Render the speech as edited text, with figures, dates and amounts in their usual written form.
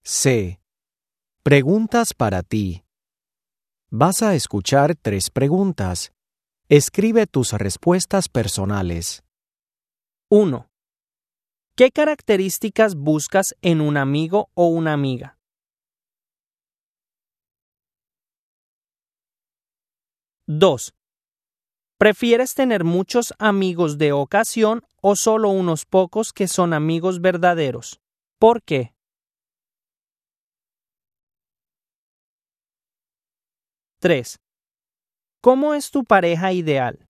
C. Preguntas para ti. Vas a escuchar 3 preguntas. Escribe tus respuestas personales. 1. ¿Qué características buscas en un amigo o una amiga? 2. ¿Prefieres tener muchos amigos de ocasión o solo unos pocos que son amigos verdaderos? ¿Por qué? 3. ¿Cómo es tu pareja ideal?